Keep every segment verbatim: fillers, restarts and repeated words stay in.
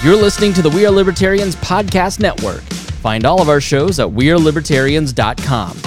You're listening to the We Are Libertarians Podcast Network. Find all of our shows at we are libertarians dot com.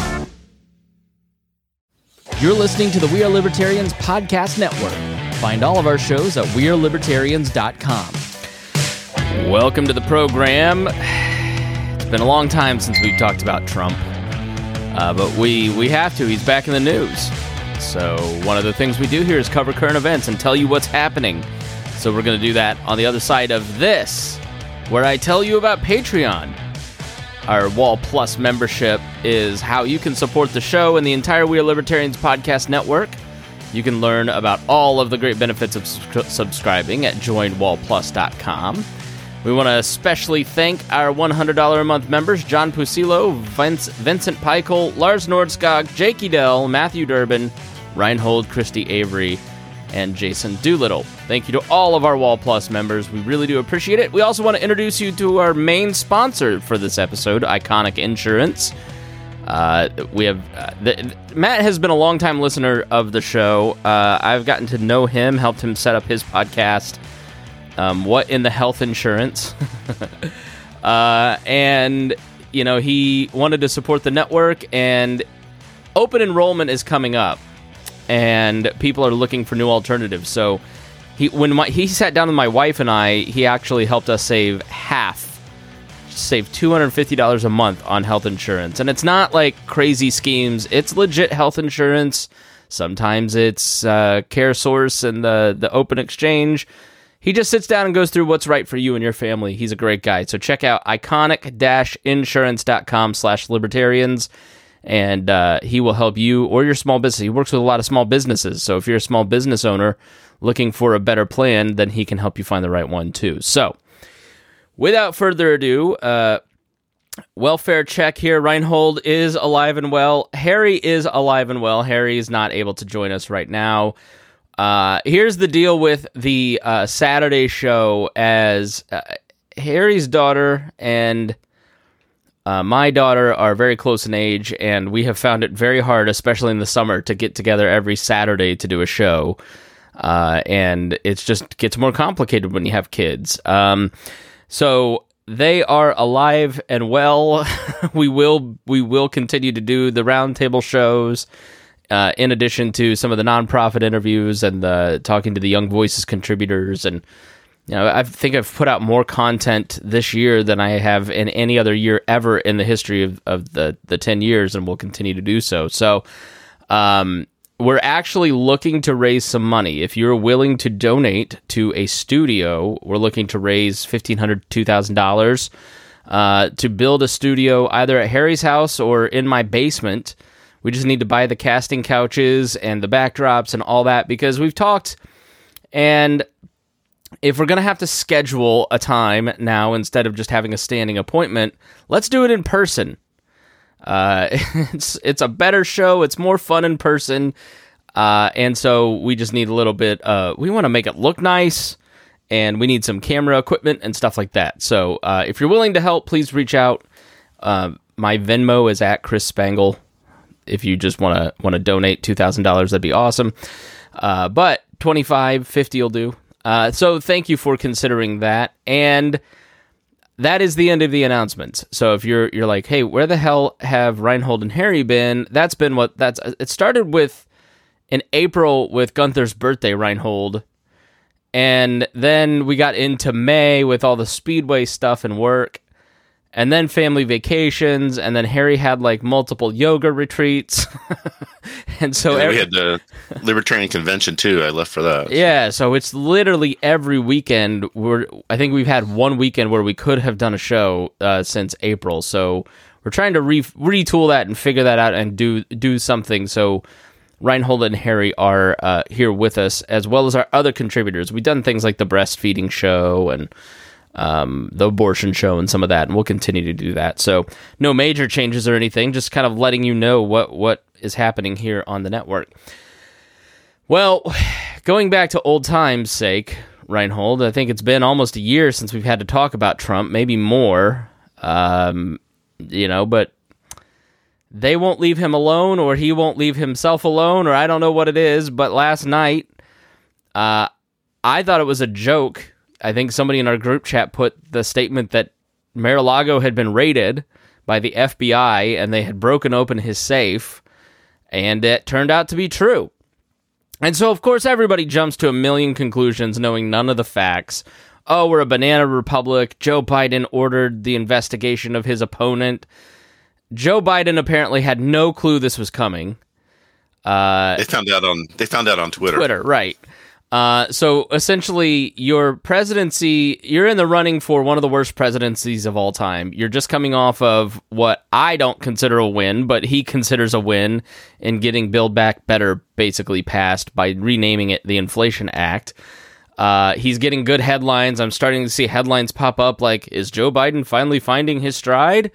You're listening to the We Are Libertarians Podcast Network. Find all of our shows at we are libertarians dot com. Welcome to the program. It's been a long time since we've talked about Trump, uh, but we, we have to. He's back in the news. So one of the things we do here is cover current events and tell you what's happening. So we're going to do that on the other side of this, where I tell you about Patreon. Our Wall Plus membership is how you can support the show and the entire We Are Libertarians Podcast Network. You can learn about all of the great benefits of su- subscribing at join wall plus dot com. We want to especially thank our one hundred dollars a month members, John Pusilo, Vince, Vincent Peichel, Lars Nordskog, Jake Edel, Matthew Durbin, Reinhold, Christy Avery, and Jason Doolittle. Thank you to all of our Wall Plus members. We really do appreciate it. We also want to introduce you to our main sponsor for this episode, Iconic Insurance. Uh, we have uh, the, Matt has been a longtime listener of the show. Uh, I've gotten to know him, helped him set up his podcast, um, What in the Health Insurance. uh, and, you know, he wanted to support the network, and open enrollment is coming up. And people are looking for new alternatives. So he when my, he sat down with my wife and I, he actually helped us save half, save two hundred fifty dollars a month on health insurance. And it's not like crazy schemes. It's legit health insurance. Sometimes it's uh, CareSource and the, the Open Exchange. He just sits down and goes through what's right for you and your family. He's a great guy. So check out iconic insurance dot com slash libertarians. And uh, he will help you or your small business. He works with a lot of small businesses. So if you're a small business owner looking for a better plan, then he can help you find the right one too. So without further ado, uh, welfare check here. Reinhold is alive and well. Harry is alive and well. Harry is not able to join us right now. Uh, here's the deal with the uh, Saturday show, as uh, Harry's daughter and Uh, my daughter are very close in age, and we have found it very hard, especially in the summer, to get together every Saturday to do a show. Uh, and it just gets more complicated when you have kids. Um, so they are alive and well. we will we will continue to do the roundtable shows, uh, in addition to some of the nonprofit interviews and the talking to the Young Voices contributors. And you know, I think I've put out more content this year than I have in any other year ever in the history of, of the, the ten years, and will continue to do so. So um, we're actually looking to raise some money. If you're willing to donate to a studio, we're looking to raise fifteen hundred dollars, two thousand dollars uh, to build a studio either at Harry's house or in my basement. We just need to buy the casting couches and the backdrops and all that, because we've talked, and if we're going to have to schedule a time now instead of just having a standing appointment, let's do it in person. Uh, it's it's a better show. It's more fun in person. Uh, and so we just need a little bit, uh, we want to make it look nice, and we need some camera equipment and stuff like that. So uh, if you're willing to help, please reach out. Uh, my Venmo is at Chris Spangle. If you just want to want to donate two thousand dollars, that'd be awesome. Uh, but twenty-five, fifty will do. Uh, so thank you for considering that, and that is the end of the announcements. So if you're you're like, hey, where the hell have Reinhold and Harry been? That's been what that's. It started with in April with Gunther's birthday, Reinhold, and then we got into May with all the Speedway stuff and work, and then family vacations, and then Harry had like multiple yoga retreats. And so yeah, every, we had the Libertarian Convention too. I left for that. Yeah, so it's literally every weekend. We're I think we've had one weekend where we could have done a show uh, since April. So we're trying to re- retool that and figure that out and do do something. So Reinhold and Harry are uh, here with us, as well as our other contributors. We've done things like the breastfeeding show and um, the abortion show and some of that, and we'll continue to do that. So no major changes or anything, just kind of letting you know what what is happening here on the network. Well, going back to old times' sake, Reinhold, I think it's been almost a year since we've had to talk about Trump, maybe more, um, you know, but they won't leave him alone, or he won't leave himself alone, or I don't know what it is, but last night, uh, I thought it was a joke I think somebody in our group chat put the statement that Mar-a-Lago had been raided by the F B I and they had broken open his safe, and it turned out to be true. And so, of course, everybody jumps to a million conclusions knowing none of the facts. Oh, we're a banana republic. Joe Biden ordered the investigation of his opponent. Joe Biden apparently had no clue this was coming. Uh, they found out on they found out on Twitter. Twitter, right. Uh, so essentially, your presidency, you're in the running for one of the worst presidencies of all time. You're just coming off of what I don't consider a win, but he considers a win in getting Build Back Better basically passed by renaming it the Inflation Act. Uh, he's getting good headlines. I'm starting to see headlines pop up like, is Joe Biden finally finding his stride?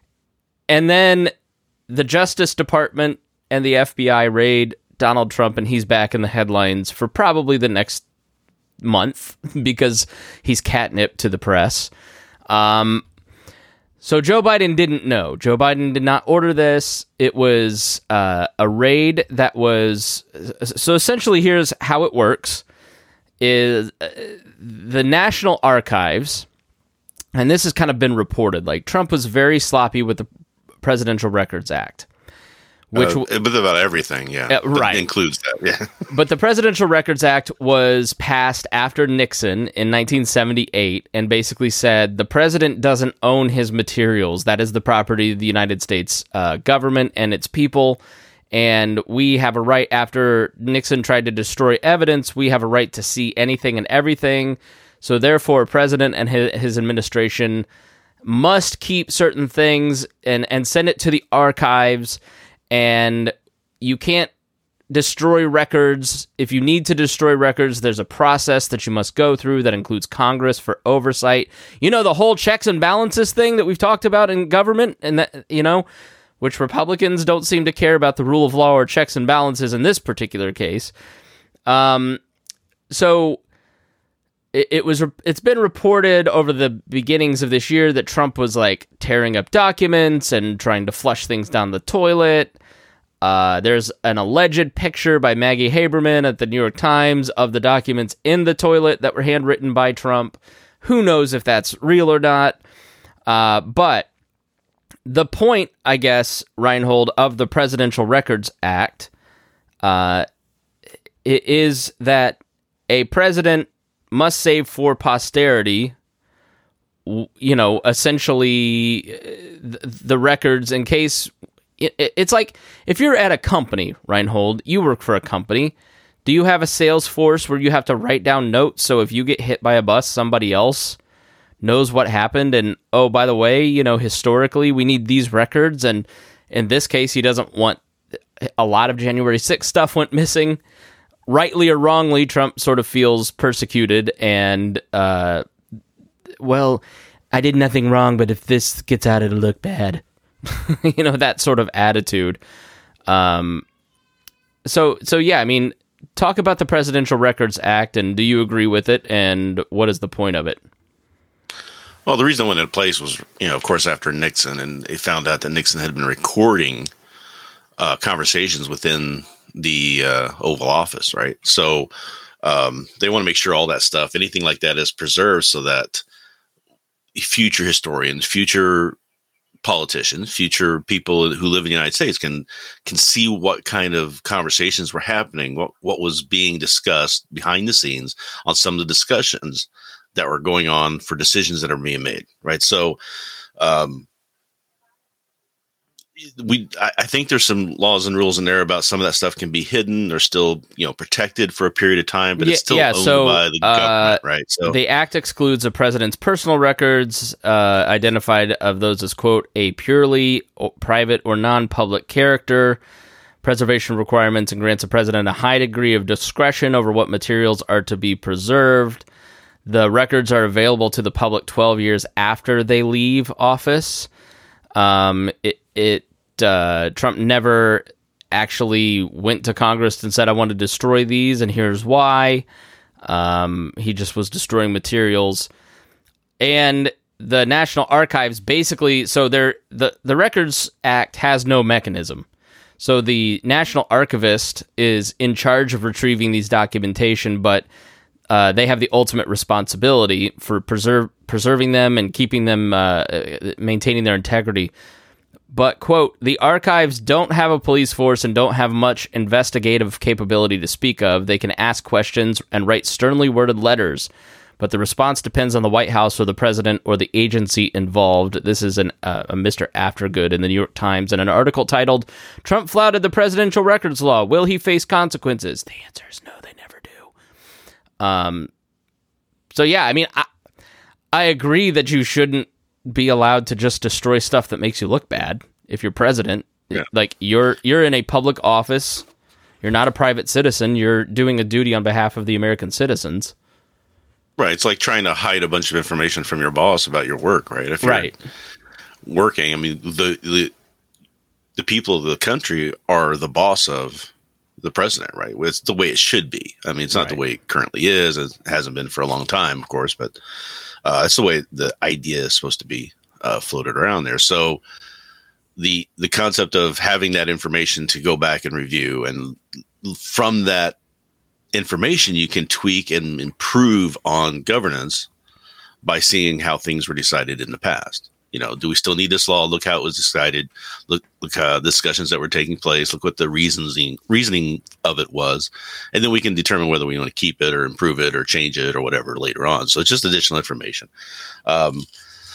And then the Justice Department and the F B I raid Donald Trump, and he's back in the headlines for probably the next month because he's catnip to the press. Um, so Joe Biden didn't know. Joe Biden did not order this. It was uh, a raid that was... So essentially, here's how it works. Is uh, the National Archives, and this has kind of been reported, like Trump was very sloppy with the Presidential Records Act. Which uh, but about everything, yeah. Uh, right. That includes that, yeah. But the Presidential Records Act was passed after Nixon in nineteen seventy-eight and basically said the president doesn't own his materials. That is the property of the United States uh, government and its people. And we have a right, after Nixon tried to destroy evidence, we have a right to see anything and everything. So therefore, president and his, his administration must keep certain things and, and send it to the archives. And you can't destroy records. If you need to destroy records, there's a process that you must go through that includes Congress for oversight. You know, the whole checks and balances thing that we've talked about in government, and that, you know, which Republicans don't seem to care about the rule of law or checks and balances in this particular case. Um, so it, it was, it's been reported over the beginnings of this year that Trump was like tearing up documents and trying to flush things down the toilet. Uh, there's an alleged picture by Maggie Haberman at the New York Times of the documents in the toilet that were handwritten by Trump. Who knows if that's real or not? Uh, but the point, I guess, Reinhold, of the Presidential Records Act uh, is that a president must save for posterity, you know, essentially the records in case... It's like, if you're at a company, Reinhold, you work for a company, do you have a sales force where you have to write down notes so if you get hit by a bus, somebody else knows what happened? And, oh, by the way, you know, historically, we need these records. And in this case, he doesn't want... A lot of January sixth stuff went missing. Rightly or wrongly, Trump sort of feels persecuted and, uh, well, I did nothing wrong, but if this gets out, it'll look bad. You know, that sort of attitude. Um, so, so yeah, I mean, talk about the Presidential Records Act, and do you agree with it, and what is the point of it? Well, the reason it went into place was, you know, of course, after Nixon, and they found out that Nixon had been recording uh, conversations within the uh, Oval Office, right? So um, they want to make sure all that stuff, anything like that, is preserved so that future historians, future politicians, future people who live in the United States can can see what kind of conversations were happening, what what was being discussed behind the scenes on some of the discussions that were going on for decisions that are being made, right? So um, we I, I think there's some laws and rules in there about some of that stuff can be hidden. They're still, you know, protected for a period of time, but yeah, it's still yeah, owned so, by the uh, government, right? So the act excludes a president's personal records, uh, identified of those as, quote, a purely private or non-public character. Preservation requirements and grants the president a high degree of discretion over what materials are to be preserved. The records are available to the public twelve years after they leave office. Um, it, it uh, Trump never actually went to Congress and said, I want to destroy these, and here's why. Um, he just was destroying materials. And the National Archives basically, so there, the, the Records Act has no mechanism. So the National Archivist is in charge of retrieving these documentation, but uh, they have the ultimate responsibility for preserve preserving them and keeping them, uh, maintaining their integrity. But, quote, the archives don't have a police force and don't have much investigative capability to speak of. They can ask questions and write sternly worded letters, but the response depends on the White House or the president or the agency involved. This is an, uh, a Mister Aftergood in the New York Times in an article titled, Trump flouted the presidential records law. Will he face consequences? The answer is no, they never do. Um. So, yeah, I mean, I, I agree that you shouldn't be allowed to just destroy stuff that makes you look bad if you're president. Yeah. Like, you're you're in a public office. You're not a private citizen. You're doing a duty on behalf of the American citizens. Right. It's like trying to hide a bunch of information from your boss about your work, right? If you're right. working, I mean, the, the the people of the country are the boss of the president, right? It's the way it should be. I mean, it's not right. the way it currently is. It hasn't been for a long time, of course, but uh, that's the way the idea is supposed to be uh, floated around there. So the the concept of having that information to go back and review, and from that information, you can tweak and improve on governance by seeing how things were decided in the past. You know, do we still need this law? Look how it was decided. Look, look how discussions that were taking place. Look what the reasoning reasoning of it was, and then we can determine whether we want to keep it or improve it or change it or whatever later on. So it's just additional information, um,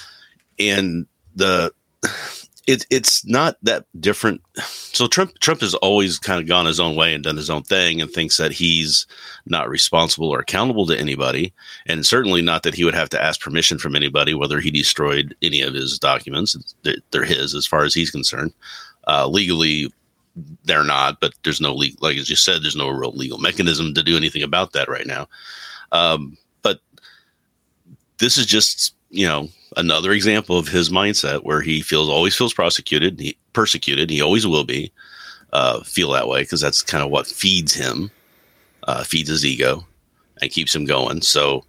and the it it's not that different. So Trump Trump has always kind of gone his own way and done his own thing, and thinks that he's not responsible or accountable to anybody, and certainly not that he would have to ask permission from anybody whether he destroyed any of his documents. They're, they're his as far as he's concerned. Uh, legally, they're not, but there's no legal, like as you said, there's no real legal mechanism to do anything about that right now. Um, but this is just, you know, another example of his mindset where he feels always feels prosecuted, he, persecuted. He always will be uh, feel that way because that's kind of what feeds him, uh, feeds his ego, and keeps him going. So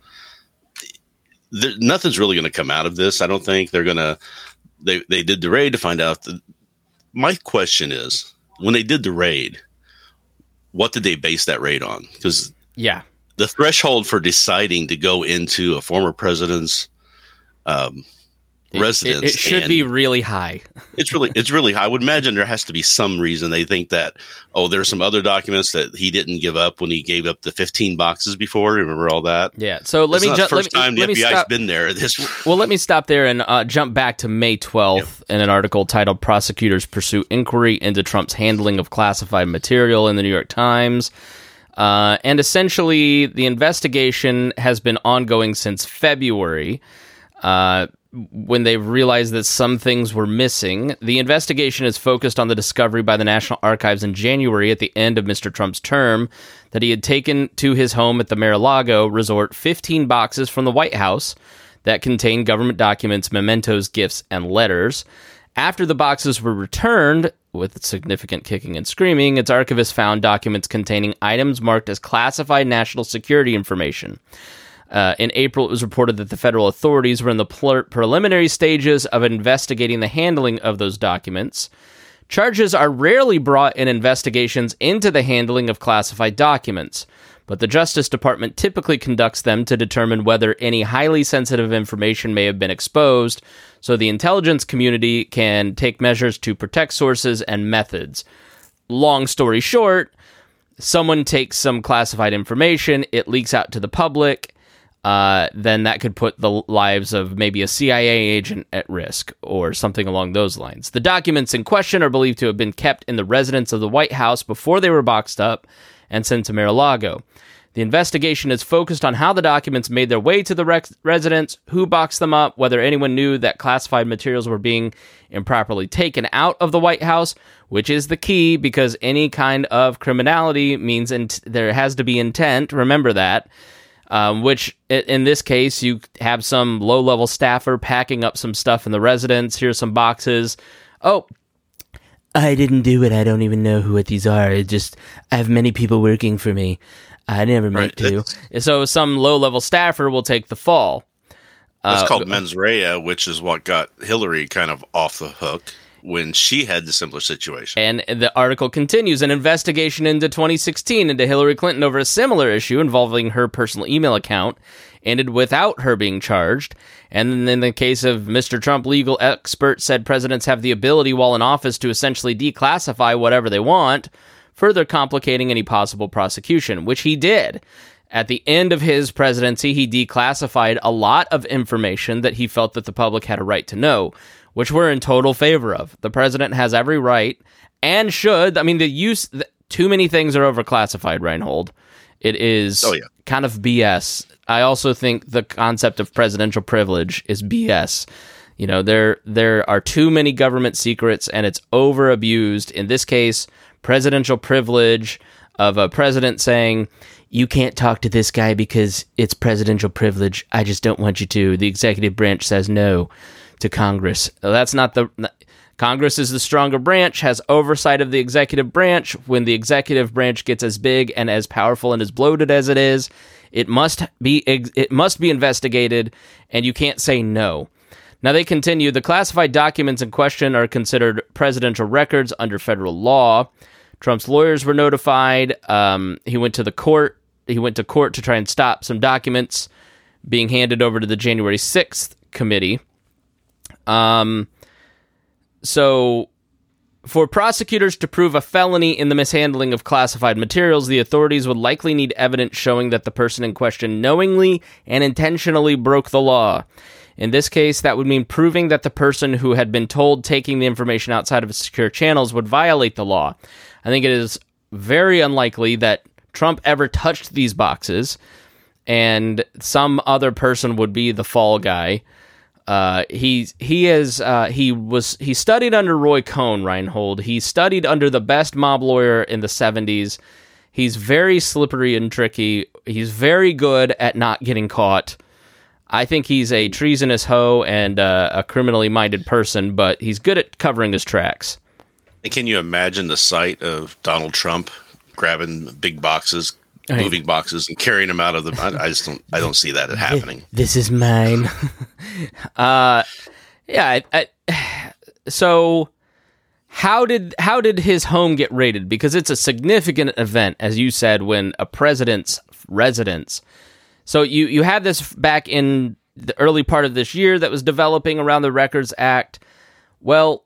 there, nothing's really going to come out of this. I don't think they're going to. They they did the raid to find out. That, my question is, when they did the raid, what did they base that raid on? Because yeah, the threshold for deciding to go into a former president's Um, it, residence. It, it should be really high. it's really, it's really high. I would imagine there has to be some reason they think that, oh, there's some other documents that he didn't give up when he gave up the fifteen boxes before. Remember all that? Yeah. So let it's me jump. First let me, time the let F B I's stop. been there. This. Well, let me stop there and uh, jump back to May twelfth yep. in an article titled "Prosecutors Pursue Inquiry into Trump's Handling of Classified Material" in the New York Times. Uh, and essentially, the investigation has been ongoing since February. Uh, when they realized that some things were missing. The investigation is focused on the discovery by the National Archives in January at the end of Mister Trump's term that he had taken to his home at the Mar-a-Lago resort fifteen boxes from the White House that contained government documents, mementos, gifts, and letters. After the boxes were returned, with significant kicking and screaming, its archivist found documents containing items marked as classified national security information. Uh, in April, it was reported that the federal authorities were in the pre- preliminary stages of investigating the handling of those documents. Charges are rarely brought in investigations into the handling of classified documents, but the Justice Department typically conducts them to determine whether any highly sensitive information may have been exposed, so the intelligence community can take measures to protect sources and methods. Long story short, someone takes some classified information, it leaks out to the public. Uh, then that could put the lives of maybe a C I A agent at risk or something along those lines. The documents in question are believed to have been kept in the residence of the White House before they were boxed up and sent to Mar-a-Lago. The investigation is focused on how the documents made their way to the rec- residence, who boxed them up, whether anyone knew that classified materials were being improperly taken out of the White House, which is the key because any kind of criminality means int- there has to be intent. Remember that. Um, which, in this case, you have some low-level staffer packing up some stuff in the residence. Here's some boxes. Oh, I didn't do it. I don't even know who what these are. It just, I have many people working for me. I never meant right. to. So some low-level staffer will take the fall. It's uh, called mens rea, which is what got Hillary kind of off the hook when she had the simpler situation. And the article continues, an investigation into twenty sixteen into Hillary Clinton over a similar issue involving her personal email account ended without her being charged. And in the case of Mister Trump, legal experts said presidents have the ability while in office to essentially declassify whatever they want, further complicating any possible prosecution, which he did. At the end of his presidency, he declassified a lot of information that he felt that the public had a right to know, which we're in total favor of. The president has every right and should. I mean, the use, the, too many things are overclassified, Reinhold. It is oh, yeah. kind of B S. I also think the concept of presidential privilege is B S. You know, there there are too many government secrets, and it's over abused. In this case, presidential privilege of a president saying, you can't talk to this guy because it's presidential privilege. I just don't want you to. The executive branch says no to Congress. That's not the... Congress is the stronger branch, has oversight of the executive branch. When the executive branch gets as big and as powerful and as bloated as it is, it must be it must be investigated, and you can't say no. Now they continue, the classified documents in question are considered presidential records under federal law. Trump's lawyers were notified. Um, he went to the court. He went to court to try and stop some documents being handed over to the January sixth committee. Um... So, for prosecutors to prove a felony in the mishandling of classified materials, the authorities would likely need evidence showing that the person in question knowingly and intentionally broke the law. In this case, that would mean proving that the person who had been told taking the information outside of secure channels would violate the law. I think it is very unlikely that Trump ever touched these boxes, and some other person would be the fall guy. Uh, he he is uh, he was he studied under Roy Cohn, Reinhold. He studied under the best mob lawyer in the seventies. He's very slippery and tricky. He's very good at not getting caught. I think he's a treasonous hoe and uh, a criminally minded person, but he's good at covering his tracks. And can you imagine the sight of Donald Trump grabbing big boxes, Right. moving boxes, and carrying them out of the? I, I just don't. I don't see that happening. This is mine. uh, yeah. I, I, so, how did how did his home get raided? Because it's a significant event, as you said, when a president's residence. So you you had this back in the early part of this year that was developing around the Records Act. Well,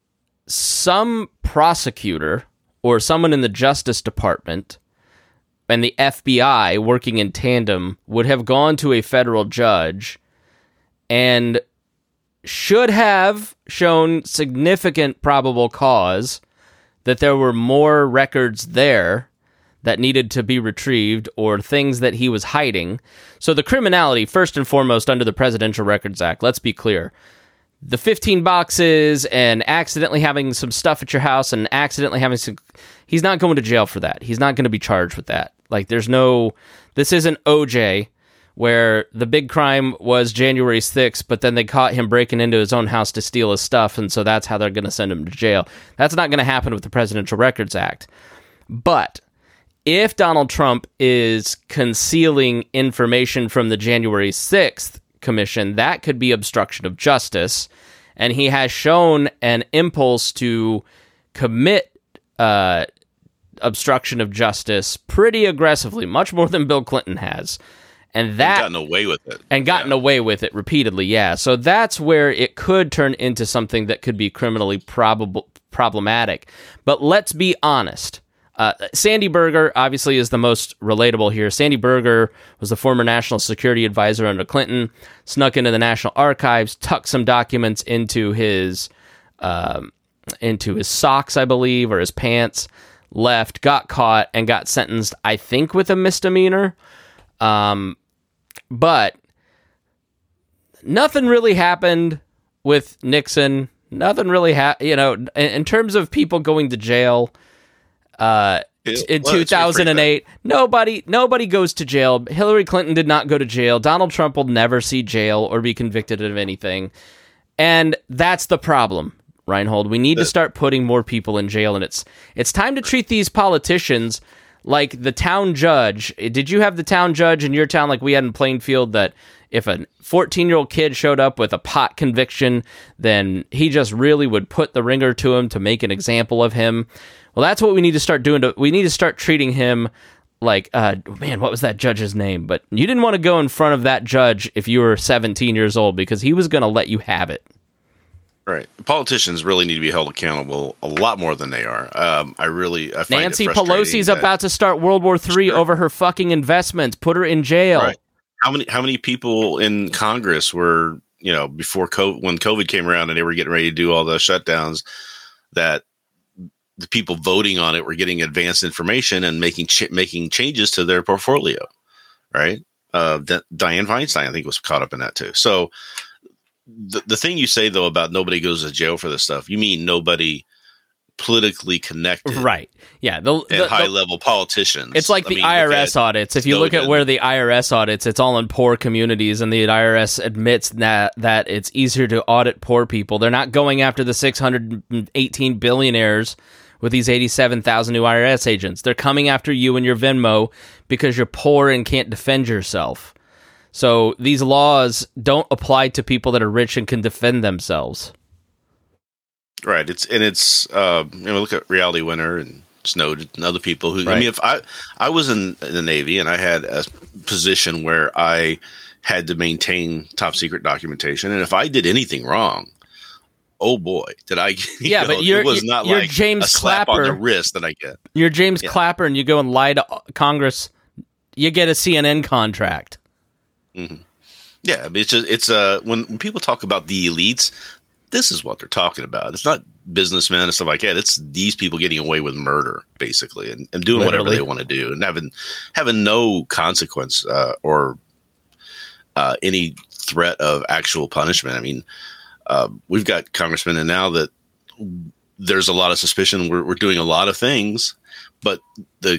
some prosecutor or someone in the Justice Department and the F B I working in tandem would have gone to a federal judge and should have shown significant probable cause that there were more records there that needed to be retrieved or things that he was hiding. So the criminality, first and foremost, under the Presidential Records Act, let's be clear. The fifteen boxes and accidentally having some stuff at your house and accidentally having some... He's not going to jail for that. He's not going to be charged with that. Like, there's no... This isn't O J, where the big crime was January sixth, but then they caught him breaking into his own house to steal his stuff, and so that's how they're going to send him to jail. That's not going to happen with the Presidential Records Act. But if Donald Trump is concealing information from the January sixth Commission, that could be obstruction of justice, and he has shown an impulse to commit uh, obstruction of justice pretty aggressively, much more than Bill Clinton has, and that and gotten away with it, and gotten yeah. away with it repeatedly. Yeah, so that's where it could turn into something that could be criminally probable problematic. But let's be honest. Uh, Sandy Berger obviously is the most relatable here. Sandy Berger was the former national security advisor under Clinton, snuck into the National Archives, tucked some documents into his um, into his socks, I believe, or his pants, left, got caught, and got sentenced, I think, with a misdemeanor. Um, but nothing really happened with Nixon. Nothing really happened, you know, in, in terms of people going to jail. Uh, in well, two thousand eight, nobody nobody goes to jail. Hillary Clinton did not go to jail. Donald Trump will never see jail or be convicted of anything. And that's the problem, Reinhold. We need to start putting more people in jail, and it's it's time to treat these politicians like the town judge. Did you have the town judge in your town like we had in Plainfield that if a fourteen-year-old kid showed up with a pot conviction, then he just really would put the ringer to him to make an example of him. Well, that's what we need to start doing. To, we need to start treating him like, uh, man, what was that judge's name? But you didn't want to go in front of that judge if you were seventeen years old because he was going to let you have it. Right. Politicians really need to be held accountable a lot more than they are. Um, I really I find Nancy it frustrating Pelosi's that, about to start World War Three Sure. over her fucking investments. Put her in jail. Right. How many how many people in Congress were, you know, before COVID, when COVID came around and they were getting ready to do all the shutdowns, that the people voting on it were getting advanced information and making ch- making changes to their portfolio, right? Uh, D- Dianne Feinstein, I think, was caught up in that too. So the the thing you say though about nobody goes to jail for this stuff, you mean nobody politically connected, Right. Yeah. The, and the, high the, level politicians. it's like I the mean, I R look S at audits. If you look at Snowden. where the I R S audits, it's all in poor communities, and the I R S admits that that it's easier to audit poor people. They're not going after the six hundred eighteen billionaires with these eighty-seven thousand new I R S agents. They're coming after you and your Venmo because you're poor and can't defend yourself. So these laws don't apply to people that are rich and can defend themselves. Right. It's and it's uh, you know, look at Reality Winner and Snowden and other people who. Right. I mean, if I I was in, in the Navy and I had a position where I had to maintain top secret documentation, and if I did anything wrong, oh boy, did I? Yeah, know, but you're it was not you're like James a slap Clapper. on the wrist that I get. You're James Yeah. Clapper, and you go and lie to Congress. You get a C N N contract. Mm-hmm. Yeah, I mean, it's just it's uh when, when people talk about the elites, this is what they're talking about. It's not businessmen and stuff like that. It's these people getting away with murder, basically, and, and doing Literally. whatever they want to do, and having having no consequence uh, or uh, any threat of actual punishment. I mean, uh, we've got congressmen in now that there's a lot of suspicion we're, we're doing a lot of things, but the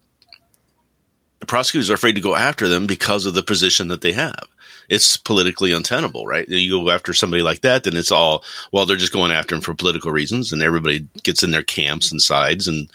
The prosecutors are afraid to go after them because of the position that they have. It's politically untenable, right? You go after somebody like that, then it's all, well, they're just going after him for political reasons, and everybody gets in their camps and sides, and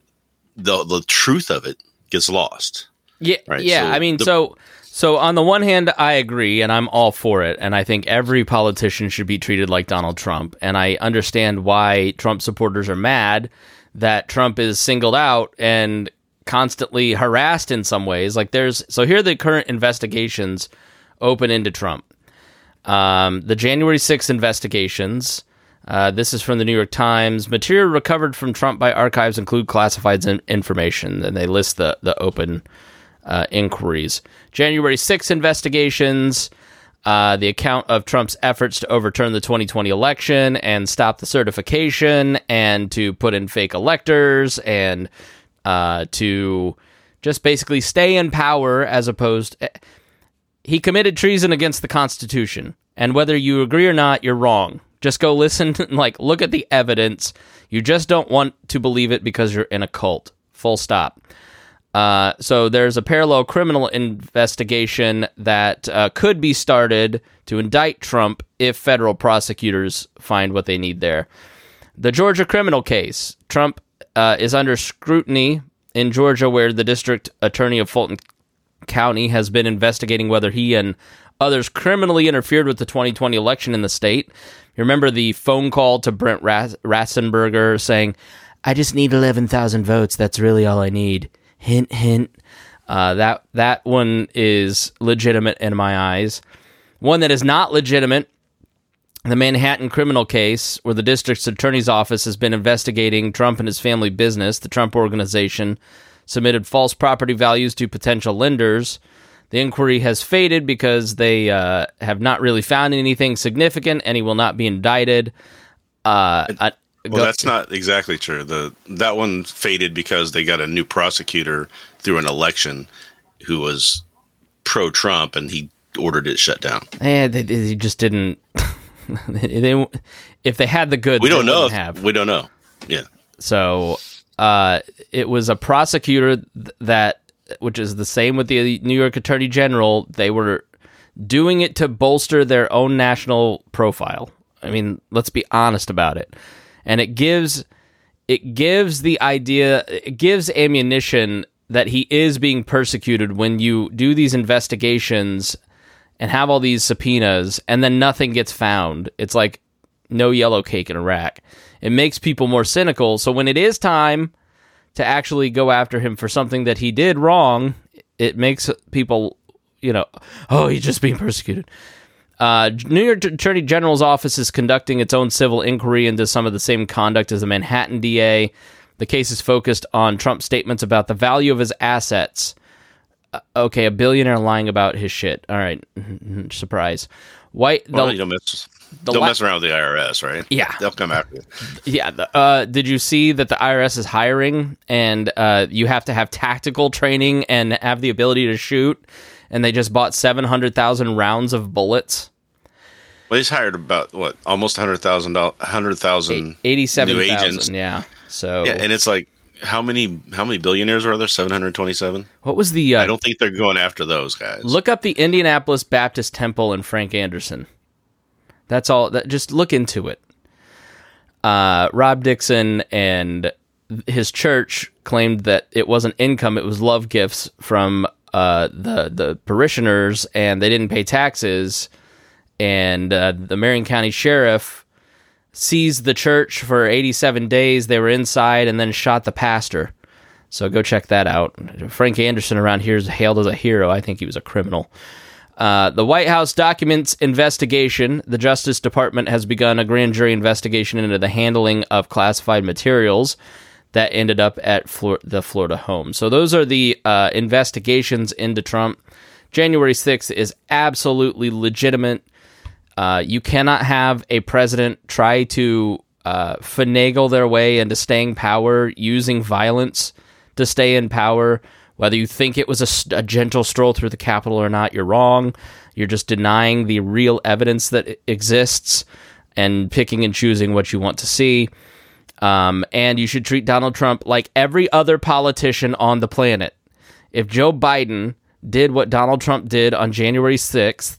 the the truth of it gets lost. Yeah, Right, yeah. so I mean, the- so so on the one hand, I agree, and I'm all for it, and I think every politician should be treated like Donald Trump, and I understand why Trump supporters are mad that Trump is singled out and constantly harassed in some ways. Like there's so here are the current investigations open into Trump. Um, the January sixth investigations. Uh, this is from the New York Times. Material recovered from Trump by archives include classified in- information, and they list the the open uh, inquiries. January sixth investigations. Uh, the account of Trump's efforts to overturn the twenty twenty election and stop the certification and to put in fake electors and Uh, to just basically stay in power as opposed... He committed treason against the Constitution. And whether you agree or not, you're wrong. Just go listen, like, look at the evidence. You just don't want to believe it because you're in a cult. Full stop. Uh, so there's a parallel criminal investigation that uh, could be started to indict Trump if federal prosecutors find what they need there. The Georgia criminal case. Trump Uh, is under scrutiny in Georgia, where the district attorney of Fulton County has been investigating whether he and others criminally interfered with the twenty twenty election in the state. You remember the phone call to Brent Ras- Ratzenberger saying, I just need eleven thousand votes. That's really all I need. Hint, hint. Uh, that, that one is legitimate in my eyes. One that is not legitimate, the Manhattan criminal case, where the district's attorney's office has been investigating Trump and his family business. The Trump Organization submitted false property values to potential lenders. The inquiry has faded because they uh, have not really found anything significant, and he will not be indicted. Uh, I, Well, go- that's not exactly true. The that one faded because they got a new prosecutor through an election who was pro-Trump, and he ordered it shut down. Eh, they, they just didn't. they, if they had the goods, We don't they know. wouldn't If, have. we don't know. Yeah. So uh, it was a prosecutor th- that, which is the same with the New York Attorney General. They were doing it to bolster their own national profile. I mean, let's be honest about it. And it gives it gives the idea, it gives ammunition that he is being persecuted when you do these investigations and have all these subpoenas, and then nothing gets found. It's like no yellow cake in Iraq. It makes people more cynical. So when it is time to actually go after him for something that he did wrong, it makes people, you know, oh, he's just being persecuted. Uh, New York Attorney General's office is conducting its own civil inquiry into some of the same conduct as the Manhattan D A. The case is focused on Trump's statements about the value of his assets. Uh, okay, a billionaire lying about his shit. All right, surprise. White. Well, the, you don't mess, the don't la- mess around with the I R S, right? Yeah, they'll come after you. Yeah. The, uh, did you see that the I R S is hiring, and uh, you have to have tactical training and have the ability to shoot? And they just bought seven hundred thousand rounds of bullets. Well, he's hired about, what, almost one hundred thousand one hundred thousand eighty-seven new agents. thousand, yeah. So, yeah, and it's like, how many how many billionaires are there? seven hundred twenty-seven? What was the... Uh, I don't think they're going after those guys. Look up the Indianapolis Baptist Temple and Frank Anderson. That's all. That, just look into it. Uh, Rob Dixon and his church claimed that it wasn't income, it was love gifts from uh, the, the parishioners, and they didn't pay taxes. And uh, the Marion County Sheriff seized the church for eighty-seven days. They were inside and then shot the pastor. So go check that out. Frank Anderson around here is hailed as a hero. I think he was a criminal. Uh, the White House documents investigation. The Justice Department has begun a grand jury investigation into the handling of classified materials that ended up at Flor- the Florida home. So those are the uh, investigations into Trump. January sixth is absolutely legitimate. Uh, you cannot have a president try to uh, finagle their way into staying power using violence to stay in power. Whether you think it was a, a gentle stroll through the Capitol or not, you're wrong. You're just denying the real evidence that exists and picking and choosing what you want to see. Um, and you should treat Donald Trump like every other politician on the planet. If Joe Biden did what Donald Trump did on January sixth,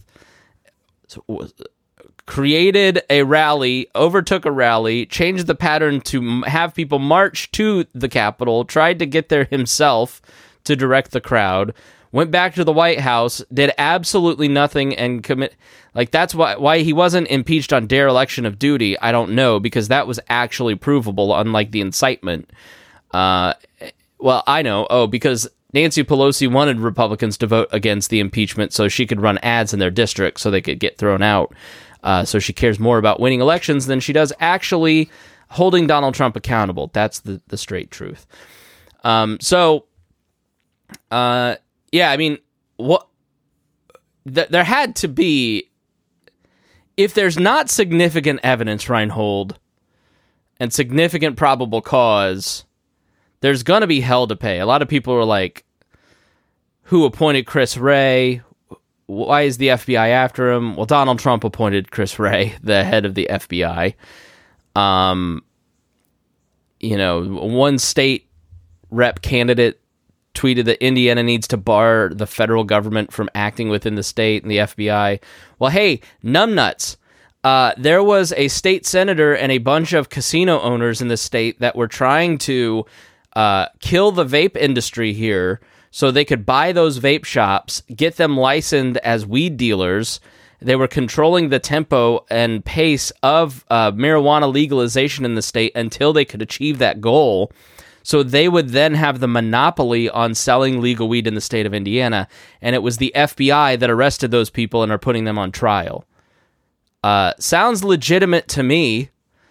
created a rally, overtook a rally, changed the pattern to have people march to the Capitol, tried to get there himself to direct the crowd, went back to the White House, did absolutely nothing, and commit... Like, that's why why he wasn't impeached on dereliction of duty, I don't know, because that was actually provable, unlike the incitement. Uh, well, I know. Oh, because Nancy Pelosi wanted Republicans to vote against the impeachment so she could run ads in their district so they could get thrown out. Uh, so she cares more about winning elections than she does actually holding Donald Trump accountable. That's the, the straight truth. Um, so, uh, yeah, I mean, what th- there had to be, if there's not significant evidence, Reinhold, and significant probable cause, there's going to be hell to pay. A lot of people are like, who appointed Chris Wray? Why is the F B I after him? Well, Donald Trump appointed Chris Wray, the head of the F B I. Um, you know, one state rep candidate tweeted that Indiana needs to bar the federal government from acting within the state and the F B I. Well, hey, numbnuts. Uh, there was a state senator and a bunch of casino owners in the state that were trying to uh, kill the vape industry here so they could buy those vape shops, get them licensed as weed dealers. They were controlling the tempo and pace of uh, marijuana legalization in the state until they could achieve that goal. So they would then have the monopoly on selling legal weed in the state of Indiana. And it was the F B I that arrested those people and are putting them on trial. Uh, sounds legitimate to me.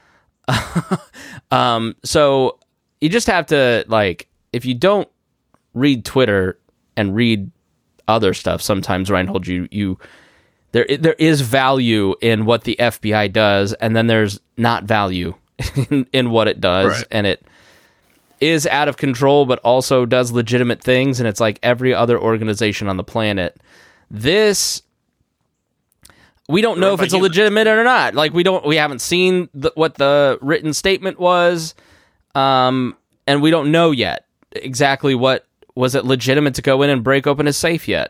um, so you just have to, like, if you don't read Twitter and read other stuff, sometimes, Reinhold, you, you there there is value in what the F B I does, and then there's not value in, in what it does, right. And it is out of control, but also does legitimate things, and it's like every other organization on the planet. This, we don't know if it's a legitimate or not. Like, we don't, we haven't seen the, what the written statement was, um, and we don't know yet exactly what, was it legitimate to go in and break open his safe yet?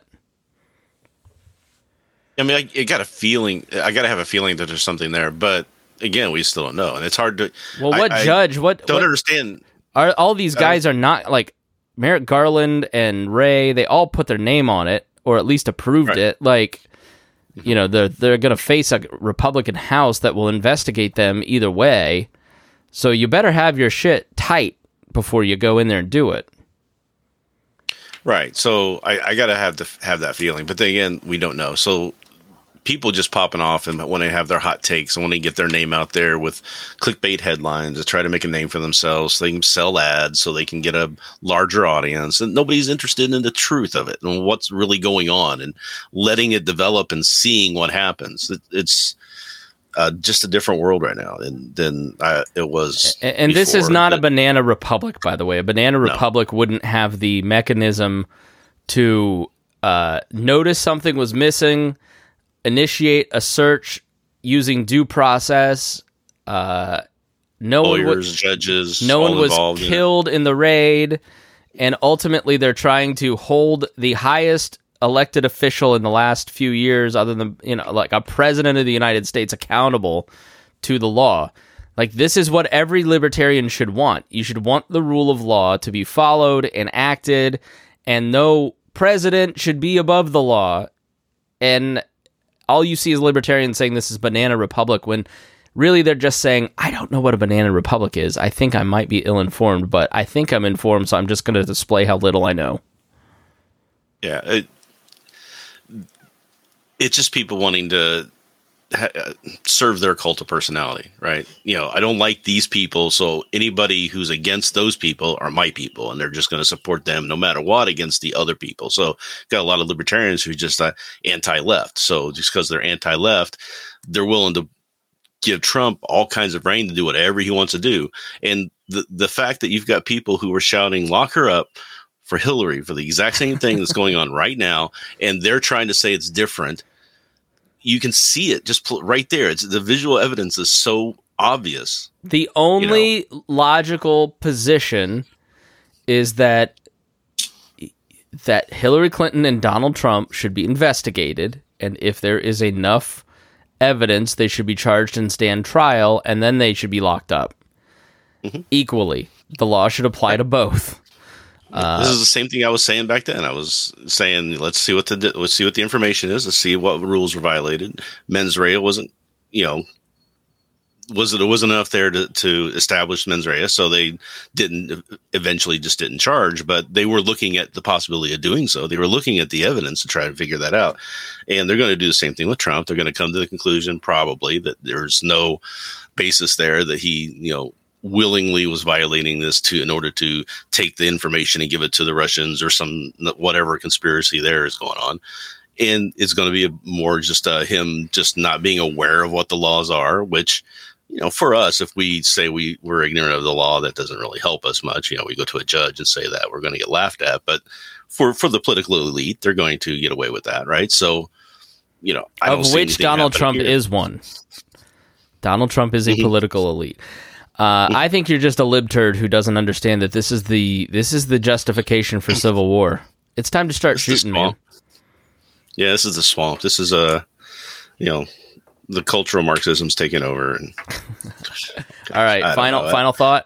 I mean, I, I got a feeling, I got to have a feeling that there's something there, but again, we still don't know, and it's hard to. Well, what I, judge? What don't what, understand? Are all these guys are not like Merrick Garland and Wray? They all put their name on it, or at least approved right. it. Like, You know, they're, they're going to face a Republican House that will investigate them either way. So you better have your shit tight before you go in there and do it. Right. So I, I got to have the, have that feeling. But then again, we don't know. So people just popping off and when they have their hot takes and when they get their name out there with clickbait headlines to try to make a name for themselves, so they can sell ads so they can get a larger audience, and nobody's interested in the truth of it and what's really going on and letting it develop and seeing what happens. It, it's uh, just a different world right now than, than uh, it was. And, and this is not but, a banana republic, by the way. A banana no. republic wouldn't have the mechanism to uh, notice something was missing, initiate a search using due process. Uh, no Lawyers, one was, judges, no one was killed in, in the raid, and ultimately they're trying to hold the highest elected official in the last few years, other than, you know, like a president of the United States, accountable to the law. Like, this is what every libertarian should want. You should want the rule of law to be followed and acted, and no president should be above the law. And all you see is libertarians saying this is banana republic, when really they're just saying, I don't know what a banana republic is. I think I might be ill-informed, but I think I'm informed, so I'm just going to display how little I know. Yeah. It, it's just people wanting to ha- serve their cult of personality, right? You know, I don't like these people, so anybody who's against those people are my people, and they're just going to support them no matter what against the other people. So got a lot of libertarians who are just uh, anti-left. So just because they're anti-left, they're willing to give Trump all kinds of reign to do whatever he wants to do. And the the fact that you've got people who are shouting, lock her up for Hillary, for the exact same thing that's going on right now, and they're trying to say it's different. You can see it just pl- right there. It's the visual evidence is so obvious. The only you know? logical position is that that Hillary Clinton and Donald Trump should be investigated, and if there is enough evidence, they should be charged and stand trial, and then they should be locked up. Mm-hmm. Equally, the law should apply to both. Uh, this is the same thing I was saying back then. I was saying, let's see what the let's see what the information is. Let's see what rules were violated. Mens rea wasn't, you know, was it it wasn't enough there to, to establish mens rea, so they didn't eventually just didn't charge. But they were looking at the possibility of doing so. They were looking at the evidence to try to figure that out. And they're going to do the same thing with Trump. They're going to come to the conclusion probably that there's no basis there that he, you know, willingly was violating this to in order to take the information and give it to the Russians or some whatever conspiracy there is going on. And it's going to be a, more just uh, him just not being aware of what the laws are, which, you know, for us, if we say we we're ignorant of the law, that doesn't really help us much. You know, we go to a judge and say that, we're going to get laughed at. But for, for the political elite, they're going to get away with that, right? So, you know, I of don't which Donald Trump here. is one. Donald Trump is a political elite. Uh, I think you're just a libturd who doesn't understand that this is the this is the justification for civil war. It's time to start this shooting, man. Yeah, this is the swamp. This is a, you know, the cultural Marxism's taking over. And, all right, final final thought.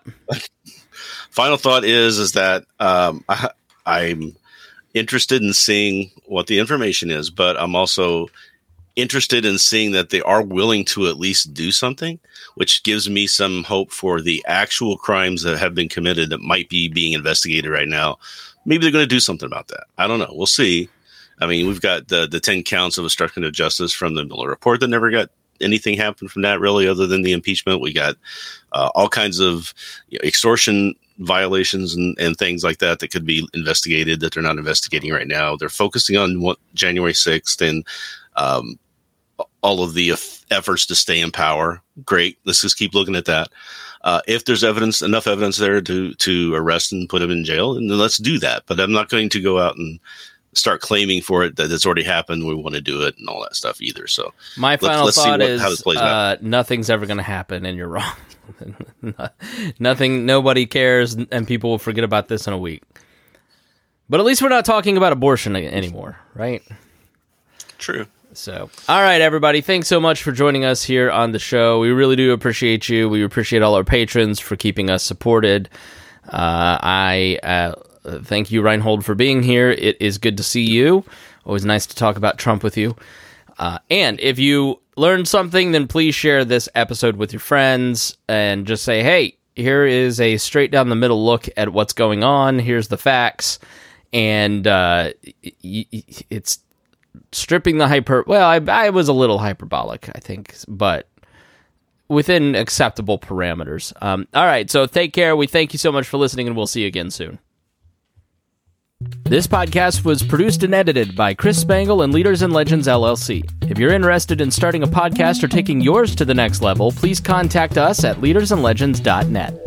Final thought is is that um, I, I'm interested in seeing what the information is, but I'm also interested in seeing that they are willing to at least do something, which gives me some hope for the actual crimes that have been committed that might be being investigated right now. Maybe they're going to do something about that. I don't know. We'll see. I mean, we've got the, the ten counts of obstruction of justice from the Mueller report that never got anything happen from that really other than the impeachment. We got uh, all kinds of you know, extortion violations and, and things like that that could be investigated that they're not investigating right now. They're focusing on what, January sixth and um, all of the efforts to stay in power. Great. Let's just keep looking at that. Uh, if there's evidence, enough evidence there to, to arrest and put him in jail, and then let's do that. But I'm not going to go out and start claiming for it that it's already happened. We want to do it and all that stuff either. So my let's, final let's thought what, is how this plays uh, out. Nothing's ever going to happen, and you're wrong. Nothing. Nobody cares, and people will forget about this in a week. But at least we're not talking about abortion anymore, right? True. So, all right, everybody. Thanks so much for joining us here on the show. We really do appreciate you. We appreciate all our patrons for keeping us supported. Uh, I uh, thank you, Reinhold, for being here. It is good to see you. Always nice to talk about Trump with you. Uh, and if you learned something, then please share this episode with your friends and just say, hey, here is a straight down the middle look at what's going on. Here's the facts. And uh, it's stripping the hyper... Well, I, I was a little hyperbolic, I think, but within acceptable parameters. Um, all right, so take care. We thank you so much for listening, and we'll see you again soon. This podcast was produced and edited by Chris Spangle and Leaders and Legends, L L C. If you're interested in starting a podcast or taking yours to the next level, please contact us at leaders and legends dot net.